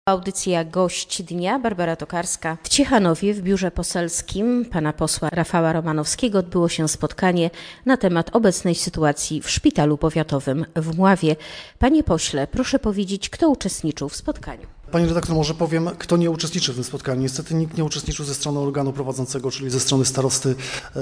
Audycja Gość Dnia, Barbara Tokarska. W Ciechanowie w biurze poselskim pana posła Rafała Romanowskiego odbyło się spotkanie na temat obecnej sytuacji w szpitalu powiatowym w Mławie. Panie pośle, proszę powiedzieć, kto uczestniczył w spotkaniu? Pani redaktor, może powiem, kto nie uczestniczył w tym spotkaniu. Niestety nikt nie uczestniczył ze strony organu prowadzącego, czyli ze strony starosty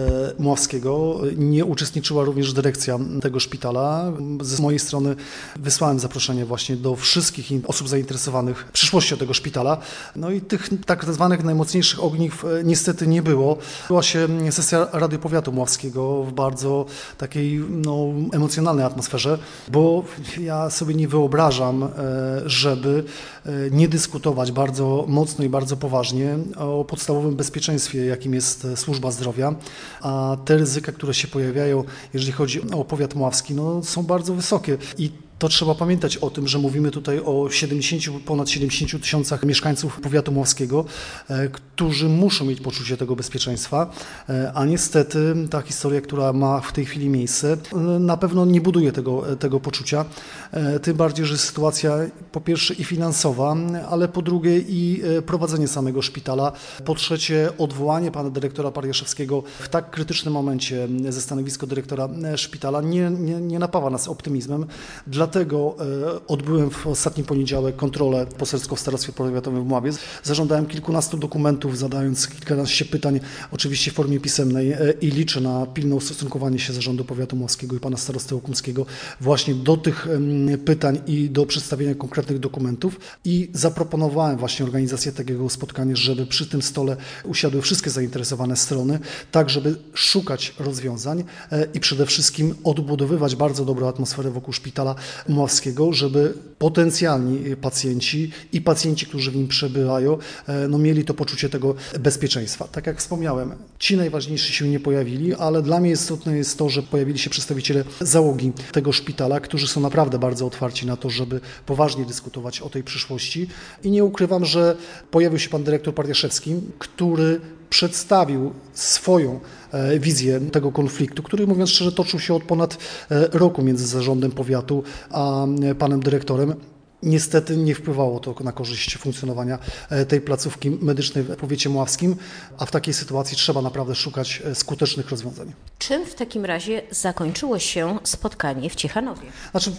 mławskiego. Nie uczestniczyła również dyrekcja tego szpitala. Z mojej strony wysłałem zaproszenie właśnie do wszystkich osób zainteresowanych przyszłością tego szpitala. No i tych tak zwanych najmocniejszych ogniw niestety nie było. Była się sesja Rady Powiatu Mławskiego w bardzo takiej emocjonalnej atmosferze, bo ja sobie nie wyobrażam, żeby nie dyskutować bardzo mocno i bardzo poważnie o podstawowym bezpieczeństwie, jakim jest służba zdrowia, a te ryzyka, które się pojawiają, jeżeli chodzi o powiat mławski, są bardzo wysokie. I to trzeba pamiętać o tym, że mówimy tutaj o ponad 70 tysiącach mieszkańców powiatu mławskiego, którzy muszą mieć poczucie tego bezpieczeństwa, a niestety ta historia, która ma w tej chwili miejsce, na pewno nie buduje tego poczucia, tym bardziej, że sytuacja po pierwsze i finansowa, ale po drugie i prowadzenie samego szpitala, po trzecie odwołanie pana dyrektora Pariaszewskiego w tak krytycznym momencie ze stanowiska dyrektora szpitala nie napawa nas optymizmem. Dlatego odbyłem w ostatni poniedziałek kontrolę poselską w Starostwie Powiatowym w Mławie. Zażądałem kilkunastu dokumentów, zadając kilkanaście pytań, oczywiście w formie pisemnej, i liczę na pilne ustosunkowanie się Zarządu Powiatu Mławskiego i pana starosty Okumskiego właśnie do tych pytań i do przedstawienia konkretnych dokumentów. I zaproponowałem właśnie organizację takiego spotkania, żeby przy tym stole usiadły wszystkie zainteresowane strony, tak żeby szukać rozwiązań i przede wszystkim odbudowywać bardzo dobrą atmosferę wokół szpitala mławskiego, żeby potencjalni pacjenci i pacjenci, którzy w nim przebywają, mieli to poczucie tego bezpieczeństwa. Tak jak wspomniałem, ci najważniejsi się nie pojawili, ale dla mnie istotne jest to, że pojawili się przedstawiciele załogi tego szpitala, którzy są naprawdę bardzo otwarci na to, żeby poważnie dyskutować o tej przyszłości. I nie ukrywam, że pojawił się pan dyrektor Pariaszewski, który przedstawił swoją wizję tego konfliktu, który, mówiąc szczerze, toczył się od ponad roku między zarządem powiatu a panem dyrektorem. Niestety nie wpływało to na korzyść funkcjonowania tej placówki medycznej w powiecie mławskim, a w takiej sytuacji trzeba naprawdę szukać skutecznych rozwiązań. Czym w takim razie zakończyło się spotkanie w Ciechanowie? Znaczy,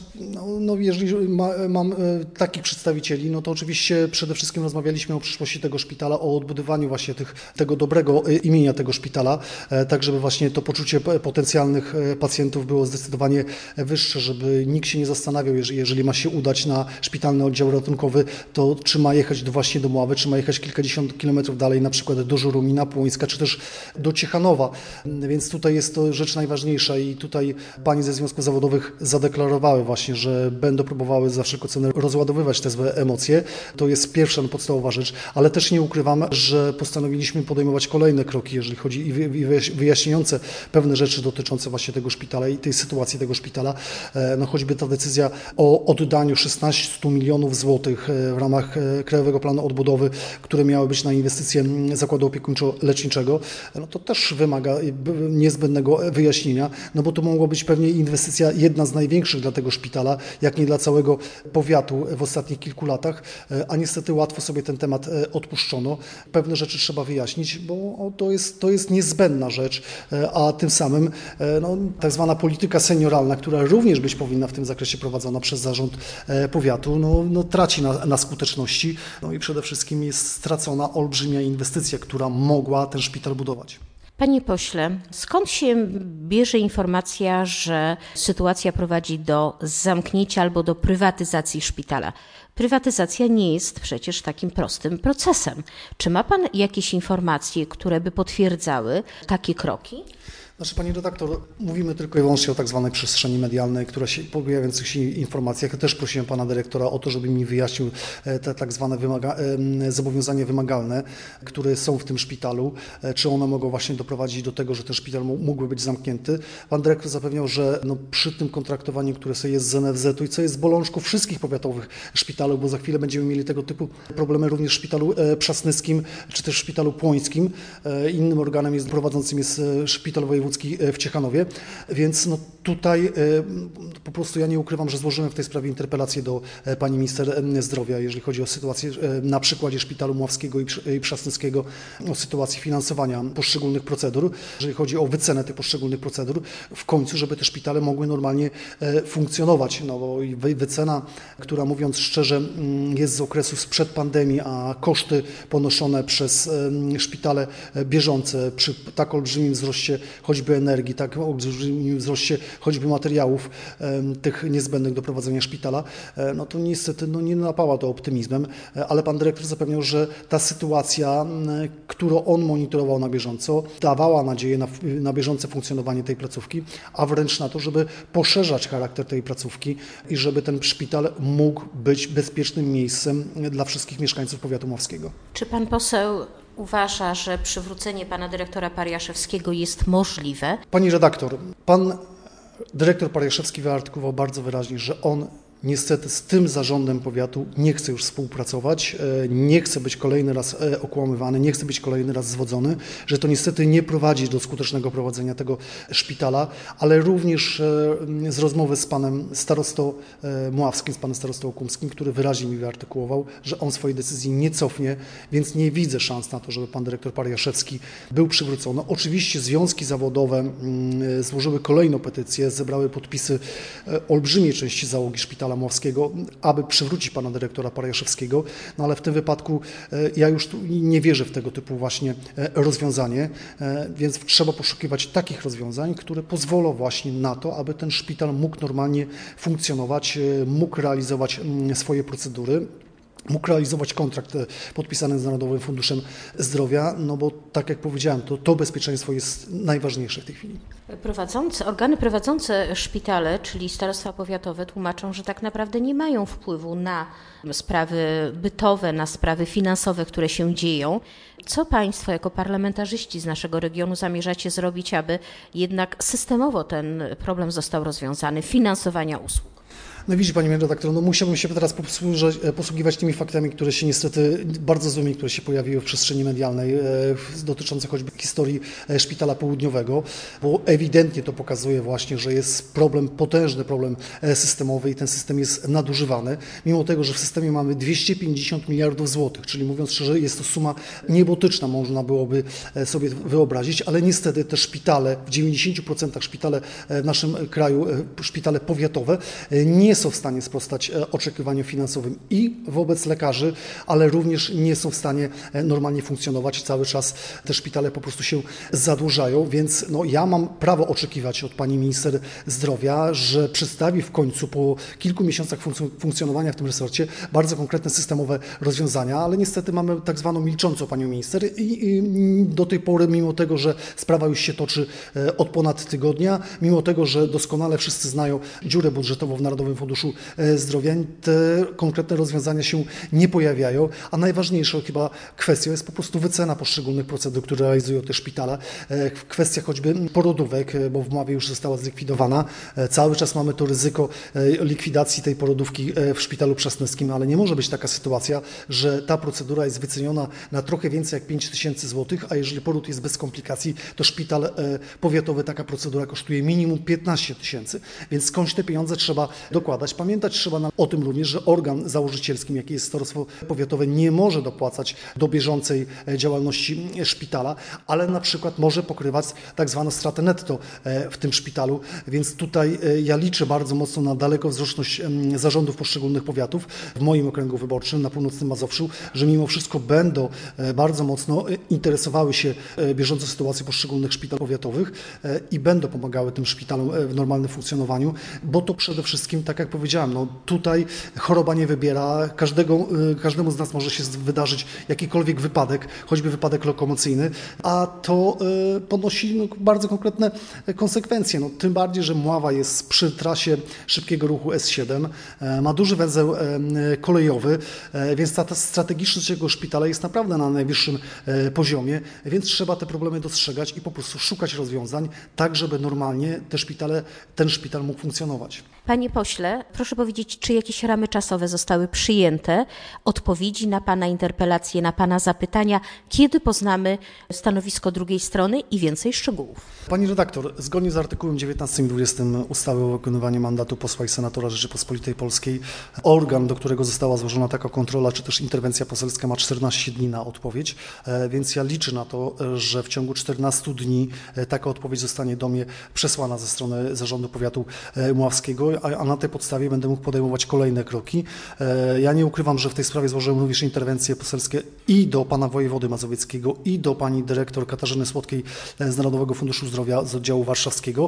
jeżeli mam takich przedstawicieli, to oczywiście przede wszystkim rozmawialiśmy o przyszłości tego szpitala, o odbudowaniu właśnie tego dobrego imienia tego szpitala, tak żeby właśnie to poczucie potencjalnych pacjentów było zdecydowanie wyższe, żeby nikt się nie zastanawiał, jeżeli ma się udać na szpitalny oddział ratunkowy, to czy ma jechać właśnie do Mławy, czy ma jechać kilkadziesiąt kilometrów dalej, na przykład do Żuromina, Płońska, czy też do Ciechanowa. Więc tutaj jest to rzecz najważniejsza i tutaj pani ze związków zawodowych zadeklarowały właśnie, że będą próbowały za wszelką cenę rozładowywać te złe emocje. To jest pierwsza podstawowa rzecz, ale też nie ukrywam, że postanowiliśmy podejmować kolejne kroki, jeżeli chodzi i wyjaśniające pewne rzeczy dotyczące właśnie tego szpitala i tej sytuacji tego szpitala. Choćby ta decyzja o oddaniu 16 milionów złotych w ramach Krajowego Planu Odbudowy, które miały być na inwestycje zakładu opiekuńczo-leczniczego, to też wymaga niezbędnego wyjaśnienia, bo to mogła być pewnie inwestycja jedna z największych dla tego szpitala, jak nie dla całego powiatu w ostatnich kilku latach, a niestety łatwo sobie ten temat odpuszczono. Pewne rzeczy trzeba wyjaśnić, bo to jest niezbędna rzecz, a tym samym tak zwana polityka senioralna, która również być powinna w tym zakresie prowadzona przez zarząd powiatu, traci na skuteczności, i przede wszystkim jest stracona olbrzymia inwestycja, która mogła ten szpital budować. Panie pośle, skąd się bierze informacja, że sytuacja prowadzi do zamknięcia albo do prywatyzacji szpitala? Prywatyzacja nie jest przecież takim prostym procesem. Czy ma pan jakieś informacje, które by potwierdzały takie kroki? Pani redaktor, mówimy tylko i wyłącznie o tak zwanej przestrzeni medialnej, pojawiających się informacjach. Ja też prosiłem pana dyrektora o to, żeby mi wyjaśnił te tak zwane zobowiązania wymagalne, które są w tym szpitalu, czy one mogą właśnie doprowadzić do tego, że ten szpital mógłby być zamknięty. Pan dyrektor zapewniał, że przy tym kontraktowaniu, które sobie jest z NFZ-u i co jest bolączką wszystkich powiatowych szpitalów, bo za chwilę będziemy mieli tego typu problemy również w szpitalu przasnyskim, czy też w szpitalu płońskim. Innym organem prowadzącym jest szpital wojewódzki wojewódzki w Ciechanowie, więc no tutaj po prostu ja nie ukrywam, że złożyłem w tej sprawie interpelację do pani minister zdrowia, jeżeli chodzi o sytuację na przykładzie Szpitalu Mławskiego i Przasnyskiego, o sytuację finansowania poszczególnych procedur, jeżeli chodzi o wycenę tych poszczególnych procedur, w końcu, żeby te szpitale mogły normalnie funkcjonować. No bo wycena, która mówiąc szczerze jest z okresu sprzed pandemii, a koszty ponoszone przez szpitale bieżące przy tak olbrzymim wzroście choćby energii, tak olbrzymim wzroście choćby materiałów tych niezbędnych do prowadzenia szpitala, no to niestety nie napała to optymizmem, ale pan dyrektor zapewniał, że ta sytuacja, którą on monitorował na bieżąco, dawała nadzieję na bieżące funkcjonowanie tej placówki, a wręcz na to, żeby poszerzać charakter tej placówki i żeby ten szpital mógł być bezpiecznym miejscem dla wszystkich mieszkańców powiatu mławskiego. Czy pan poseł uważa, że przywrócenie pana dyrektora Pariaszewskiego jest możliwe? Pani redaktor, pan dyrektor Pariaszewski wyartykułował bardzo wyraźnie, że on niestety z tym zarządem powiatu nie chce już współpracować, nie chce być kolejny raz okłamywany, nie chce być kolejny raz zwodzony, że to niestety nie prowadzi do skutecznego prowadzenia tego szpitala, ale również z rozmowy z panem starostą Mławskim, z panem starostą Okumskim, który wyraźnie mi wyartykułował, że on swojej decyzji nie cofnie, więc nie widzę szans na to, żeby pan dyrektor Pariaszewski był przywrócony. Oczywiście związki zawodowe złożyły kolejną petycję, zebrały podpisy olbrzymiej części załogi szpitala Mławskiego, aby przywrócić pana dyrektora Pariaszewskiego, no ale w tym wypadku ja już tu nie wierzę w tego typu właśnie rozwiązanie, więc trzeba poszukiwać takich rozwiązań, które pozwolą właśnie na to, aby ten szpital mógł normalnie funkcjonować, mógł realizować swoje procedury, mógł realizować kontrakt podpisany z Narodowym Funduszem Zdrowia, no bo tak jak powiedziałem, to bezpieczeństwo jest najważniejsze w tej chwili. Organy prowadzące szpitale, czyli starostwa powiatowe, tłumaczą, że tak naprawdę nie mają wpływu na sprawy bytowe, na sprawy finansowe, które się dzieją. Co państwo jako parlamentarzyści z naszego regionu zamierzacie zrobić, aby jednak systemowo ten problem został rozwiązany, finansowania usług? No widzi pani redaktor, no musiałbym się teraz posługiwać tymi faktami, które się niestety, bardzo złymi, które się pojawiły w przestrzeni medialnej, dotyczące choćby historii Szpitala Południowego, bo ewidentnie to pokazuje właśnie, że jest problem, potężny problem systemowy i ten system jest nadużywany, mimo tego, że w systemie mamy 250 miliardów złotych, czyli mówiąc szczerze, jest to suma niebotyczna, można byłoby sobie wyobrazić, ale niestety te szpitale, w 90% szpitale w naszym kraju, szpitale powiatowe, nie są w stanie sprostać oczekiwaniom finansowym i wobec lekarzy, ale również nie są w stanie normalnie funkcjonować. Cały czas te szpitale po prostu się zadłużają, więc no, ja mam prawo oczekiwać od pani minister zdrowia, że przedstawi w końcu po kilku miesiącach funkcjonowania w tym resorcie bardzo konkretne systemowe rozwiązania, ale niestety mamy tak zwaną milczącą panią minister i do tej pory, mimo tego, że sprawa już się toczy od ponad tygodnia, mimo tego, że doskonale wszyscy znają dziurę budżetową w Narodowym Funduszu Zdrowia, te konkretne rozwiązania się nie pojawiają, a najważniejszą chyba kwestią jest po prostu wycena poszczególnych procedur, które realizują te szpitale. Kwestia choćby porodówek, bo w Mławie już została zlikwidowana. Cały czas mamy to ryzyko likwidacji tej porodówki w Szpitalu Przasnyskim, ale nie może być taka sytuacja, że ta procedura jest wyceniona na trochę więcej jak 5 000 złotych, a jeżeli poród jest bez komplikacji, to szpital powiatowy taka procedura kosztuje minimum 15 000, więc skądś te pieniądze trzeba dokładać. Pamiętać trzeba o tym również, że organ założycielskim, jaki jest starostwo powiatowe, nie może dopłacać do bieżącej działalności szpitala, ale na przykład może pokrywać tak zwaną stratę netto w tym szpitalu, więc tutaj ja liczę bardzo mocno na dalekowzroczność zarządów poszczególnych powiatów w moim okręgu wyborczym na północnym Mazowszu, że mimo wszystko będą bardzo mocno interesowały się bieżącą sytuacją poszczególnych szpitali powiatowych i będą pomagały tym szpitalom w normalnym funkcjonowaniu, bo to przede wszystkim, tak jak powiedziałem, no tutaj choroba nie wybiera, każdemu z nas może się wydarzyć jakikolwiek wypadek, choćby wypadek lokomocyjny, a to ponosi bardzo konkretne konsekwencje. No, tym bardziej, że Mława jest przy trasie szybkiego ruchu S7, ma duży węzeł kolejowy, więc ta strategiczność tego szpitala jest naprawdę na najwyższym poziomie, więc trzeba te problemy dostrzegać i po prostu szukać rozwiązań, tak żeby normalnie ten szpital mógł funkcjonować. Panie pośle, miejsce. Proszę powiedzieć, czy jakieś ramy czasowe zostały przyjęte, odpowiedzi na Pana interpelacje, na Pana zapytania, kiedy poznamy stanowisko drugiej strony i więcej szczegółów? Pani redaktor, zgodnie z artykułem 19 i 20 ustawy o wykonywaniu mandatu posła i senatora Rzeczypospolitej Polskiej, organ, do którego została złożona taka kontrola, czy też interwencja poselska, ma 14 dni na odpowiedź, więc ja liczę na to, że w ciągu 14 dni taka odpowiedź zostanie do mnie przesłana ze strony Zarządu Powiatu Mławskiego, a na tej podstawie będę mógł podejmować kolejne kroki. Ja nie ukrywam, że w tej sprawie złożyłem również interwencje poselskie i do pana wojewody mazowieckiego, i do pani dyrektor Katarzyny Słodkiej z Narodowego Funduszu Zdrowia z oddziału warszawskiego,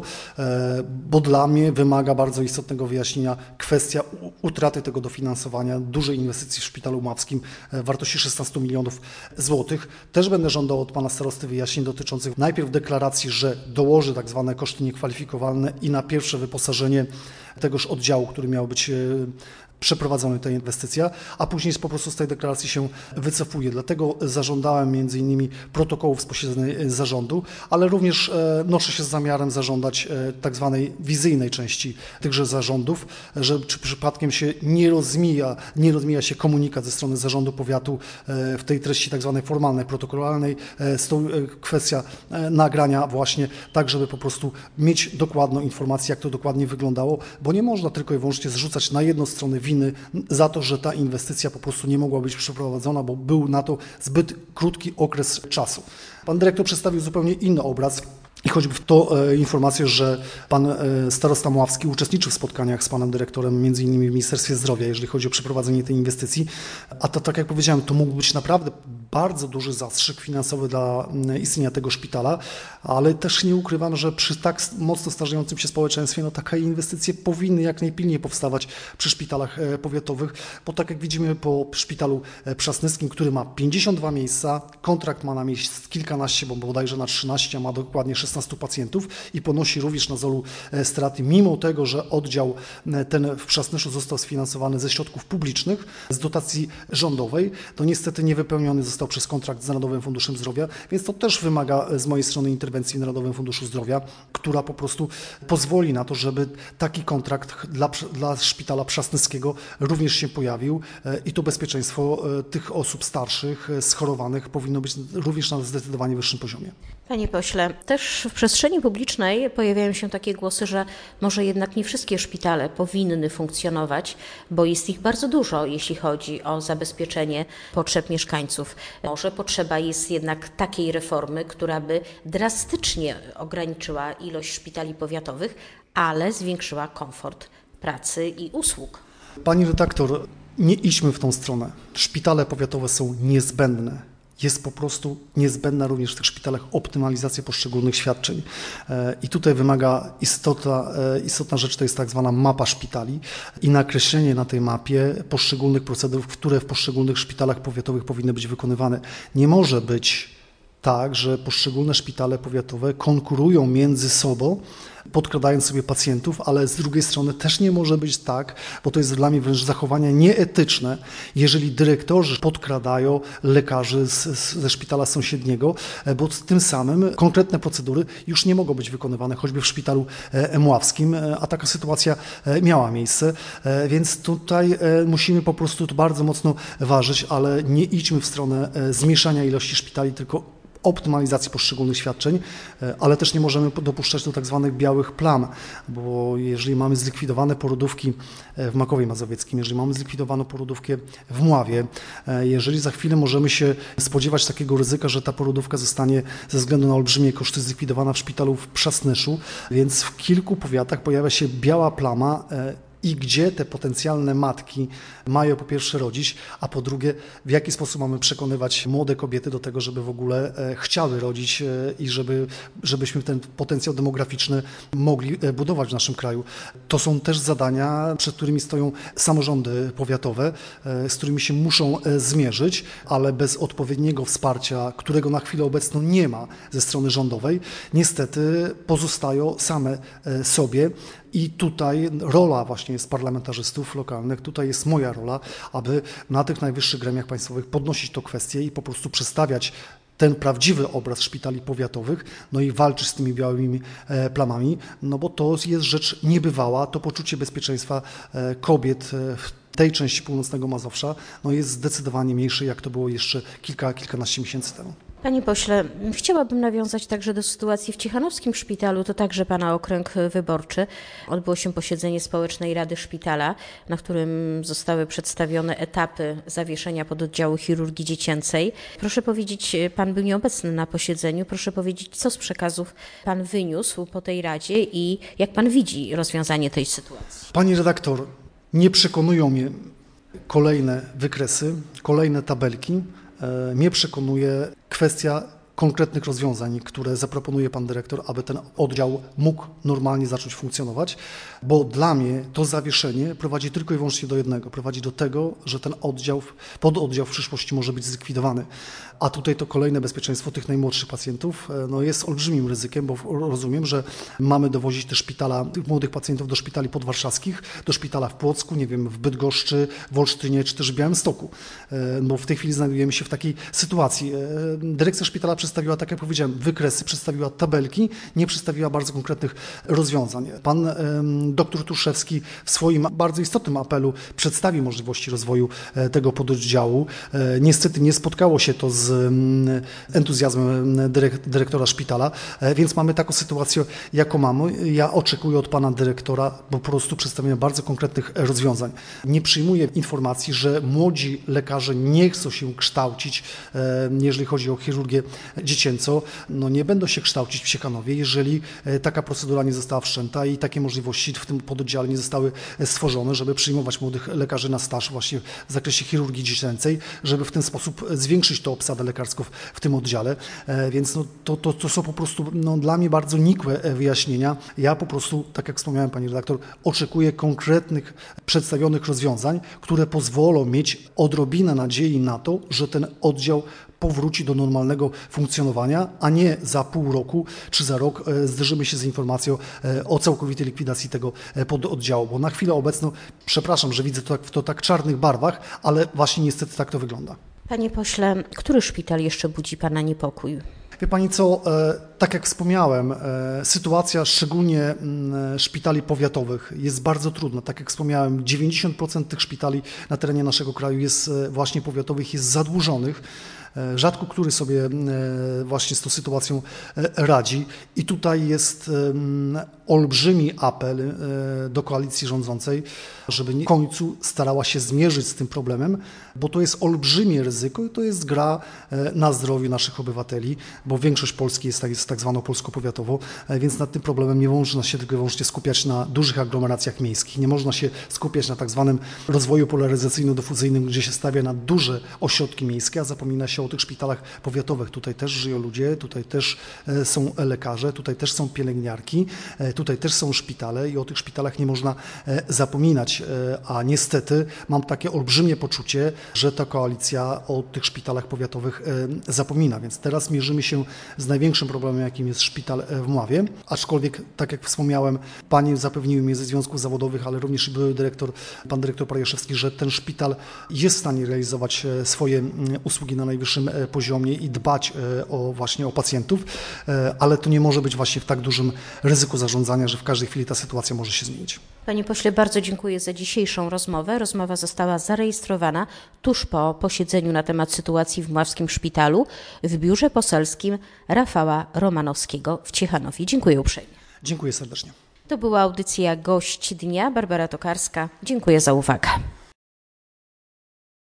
bo dla mnie wymaga bardzo istotnego wyjaśnienia kwestia utraty tego dofinansowania dużej inwestycji w Szpitalu Mławskim w wartości 16 milionów złotych. Też będę żądał od pana starosty wyjaśnień dotyczących najpierw deklaracji, że dołoży tak zwane koszty niekwalifikowalne i na pierwsze wyposażenie tegoż oddziału, który miał być przeprowadzona ta inwestycja, a później po prostu z tej deklaracji się wycofuje. Dlatego zażądałem między innymi protokołów z posiedzeń zarządu, ale również noszę się z zamiarem zażądać tak zwanej wizyjnej części tychże zarządów, że czy przypadkiem się nie rozmija się komunikat ze strony zarządu powiatu w tej treści tak zwanej formalnej, protokolarnej, kwestia nagrania właśnie tak, żeby po prostu mieć dokładną informację, jak to dokładnie wyglądało, bo nie można tylko i wyłącznie zrzucać na jedną stronę winy za to, że ta inwestycja po prostu nie mogła być przeprowadzona, bo był na to zbyt krótki okres czasu. Pan dyrektor przedstawił zupełnie inny obraz. I choćby w to informację, że pan starosta Mławski uczestniczył w spotkaniach z panem dyrektorem, między innymi w Ministerstwie Zdrowia, jeżeli chodzi o przeprowadzenie tej inwestycji, a to, tak jak powiedziałem, to mógł być naprawdę bardzo duży zastrzyk finansowy dla istnienia tego szpitala, ale też nie ukrywam, że przy tak mocno starzejącym się społeczeństwie, takie inwestycje powinny jak najpilniej powstawać przy szpitalach powiatowych, bo tak jak widzimy po szpitalu przasnyskim, który ma 52 miejsca, kontrakt ma na miejsc kilkanaście, bo bodajże na 13, a ma dokładnie 16 pacjentów i ponosi również na Zolu straty, mimo tego, że oddział ten w Przasnyszu został sfinansowany ze środków publicznych, z dotacji rządowej, to niestety niewypełniony został przez kontrakt z Narodowym Funduszem Zdrowia, więc to też wymaga z mojej strony interwencji w Narodowym Funduszu Zdrowia, która po prostu pozwoli na to, żeby taki kontrakt dla szpitala przasnyskiego również się pojawił i to bezpieczeństwo tych osób starszych, schorowanych powinno być również na zdecydowanie wyższym poziomie. Panie pośle, też w przestrzeni publicznej pojawiają się takie głosy, że może jednak nie wszystkie szpitale powinny funkcjonować, bo jest ich bardzo dużo, jeśli chodzi o zabezpieczenie potrzeb mieszkańców. Może potrzeba jest jednak takiej reformy, która by drastycznie ograniczyła ilość szpitali powiatowych, ale zwiększyła komfort pracy i usług. Pani redaktor, nie idźmy w tą stronę. Szpitale powiatowe są niezbędne. Jest po prostu niezbędna również w tych szpitalach optymalizacja poszczególnych świadczeń. I tutaj wymaga istotna rzecz, to jest tak zwana mapa szpitali i nakreślenie na tej mapie poszczególnych procedur, które w poszczególnych szpitalach powiatowych powinny być wykonywane. Nie może być tak, że poszczególne szpitale powiatowe konkurują między sobą, podkradając sobie pacjentów, ale z drugiej strony też nie może być tak, bo to jest dla mnie wręcz zachowanie nieetyczne, jeżeli dyrektorzy podkradają lekarzy ze szpitala sąsiedniego, bo tym samym konkretne procedury już nie mogą być wykonywane, choćby w szpitalu mławskim, a taka sytuacja miała miejsce, więc tutaj musimy po prostu to bardzo mocno ważyć, ale nie idźmy w stronę zmniejszania ilości szpitali, tylko optymalizacji poszczególnych świadczeń, ale też nie możemy dopuszczać do tak zwanych białych plam, bo jeżeli mamy zlikwidowane porodówki w Makowie Mazowieckim, jeżeli mamy zlikwidowaną porodówkę w Mławie, jeżeli za chwilę możemy się spodziewać takiego ryzyka, że ta porodówka zostanie ze względu na olbrzymie koszty zlikwidowana w szpitalu w Przasnyszu, więc w kilku powiatach pojawia się biała plama i gdzie te potencjalne matki mają po pierwsze rodzić, a po drugie w jaki sposób mamy przekonywać młode kobiety do tego, żeby w ogóle chciały rodzić i żebyśmy ten potencjał demograficzny mogli budować w naszym kraju. To są też zadania, przed którymi stoją samorządy powiatowe, z którymi się muszą zmierzyć, ale bez odpowiedniego wsparcia, którego na chwilę obecną nie ma ze strony rządowej, niestety pozostają same sobie. I tutaj rola właśnie jest parlamentarzystów lokalnych, tutaj jest moja rola, aby na tych najwyższych gremiach państwowych podnosić tę kwestię i po prostu przedstawiać ten prawdziwy obraz szpitali powiatowych, no i walczyć z tymi białymi plamami, no bo to jest rzecz niebywała, to poczucie bezpieczeństwa kobiet w tej części północnego Mazowsza no jest zdecydowanie mniejsze, jak to było jeszcze kilkanaście miesięcy temu. Panie pośle, chciałabym nawiązać także do sytuacji w Ciechanowskim Szpitalu, to także Pana okręg wyborczy. Odbyło się posiedzenie Społecznej Rady Szpitala, na którym zostały przedstawione etapy zawieszenia pododdziału chirurgii dziecięcej. Proszę powiedzieć, Pan był nieobecny na posiedzeniu, proszę powiedzieć, co z przekazów Pan wyniósł po tej Radzie i jak Pan widzi rozwiązanie tej sytuacji? Pani redaktor, nie przekonują mnie kolejne wykresy, kolejne tabelki. Mnie przekonuje kwestia konkretnych rozwiązań, które zaproponuje pan dyrektor, aby ten oddział mógł normalnie zacząć funkcjonować, bo dla mnie to zawieszenie prowadzi tylko i wyłącznie do jednego. Prowadzi do tego, że ten pododdział w przyszłości może być zlikwidowany. A tutaj to kolejne bezpieczeństwo tych najmłodszych pacjentów no jest olbrzymim ryzykiem, bo rozumiem, że mamy dowozić tych młodych pacjentów do szpitali podwarszawskich, do szpitala w Płocku, nie wiem, w Bydgoszczy, w Olsztynie czy też w Białymstoku. Bo w tej chwili znajdujemy się w takiej sytuacji. Dyrekcja szpitala przedstawiła, tak jak powiedziałem, wykresy, przedstawiła tabelki, nie przedstawiła bardzo konkretnych rozwiązań. Pan dr Truszewski w swoim bardzo istotnym apelu przedstawił możliwości rozwoju tego pododdziału. Niestety nie spotkało się to z entuzjazmem dyrektora szpitala, więc mamy taką sytuację, jaką mamy. Ja oczekuję od pana dyrektora po prostu przedstawienia bardzo konkretnych rozwiązań. Nie przyjmuję informacji, że młodzi lekarze nie chcą się kształcić, jeżeli chodzi o chirurgię dziecięcą. No nie będą się kształcić w Ciechanowie, jeżeli taka procedura nie została wszczęta i takie możliwości w tym pododdziale nie zostały stworzone, żeby przyjmować młodych lekarzy na staż właśnie w zakresie chirurgii dziecięcej, żeby w ten sposób zwiększyć to obsadę lekarską w tym oddziale, więc no, to są po prostu dla mnie bardzo nikłe wyjaśnienia. Ja po prostu, tak jak wspomniałem pani redaktor, oczekuję konkretnych przedstawionych rozwiązań, które pozwolą mieć odrobinę nadziei na to, że ten oddział powróci do normalnego funkcjonowania, a nie za pół roku czy za rok zderzymy się z informacją o całkowitej likwidacji tego pododdziału, bo na chwilę obecną, przepraszam, że widzę to w tak czarnych barwach, ale właśnie niestety tak to wygląda. Panie pośle, który szpital jeszcze budzi Pana niepokój? Wie pani co, tak jak wspomniałem, sytuacja szczególnie szpitali powiatowych jest bardzo trudna. Tak jak wspomniałem, 90% tych szpitali na terenie naszego kraju jest właśnie powiatowych, jest zadłużonych. Rzadko który sobie właśnie z tą sytuacją radzi i tutaj jest olbrzymi apel do koalicji rządzącej, żeby w końcu starała się zmierzyć z tym problemem, bo to jest olbrzymie ryzyko i to jest gra na zdrowiu naszych obywateli, bo większość Polski jest tak zwaną Polską powiatową, więc nad tym problemem nie można się tylko i wyłącznie skupiać na dużych aglomeracjach miejskich, nie można się skupiać na tak zwanym rozwoju polaryzacyjno-dyfuzyjnym, gdzie się stawia na duże ośrodki miejskie, a zapomina się o tych szpitalach powiatowych. Tutaj też żyją ludzie, tutaj też są lekarze, tutaj też są pielęgniarki, tutaj też są szpitale i o tych szpitalach nie można zapominać, a niestety mam takie olbrzymie poczucie, że ta koalicja o tych szpitalach powiatowych zapomina, więc teraz mierzymy się z największym problemem, jakim jest szpital w Mławie, aczkolwiek, tak jak wspomniałem, panie zapewniły mnie ze związków zawodowych, ale również były pan dyrektor Prajaszewski, że ten szpital jest w stanie realizować swoje usługi na najwyższym poziomie i dbać właśnie o pacjentów, ale to nie może być właśnie w tak dużym ryzyku zarządzania, że w każdej chwili ta sytuacja może się zmienić. Panie pośle, bardzo dziękuję za dzisiejszą rozmowę. Rozmowa została zarejestrowana tuż po posiedzeniu na temat sytuacji w Mławskim Szpitalu w biurze poselskim Rafała Romanowskiego w Ciechanowie. Dziękuję uprzejmie. Dziękuję serdecznie. To była audycja Gość Dnia. Barbara Tokarska. Dziękuję za uwagę.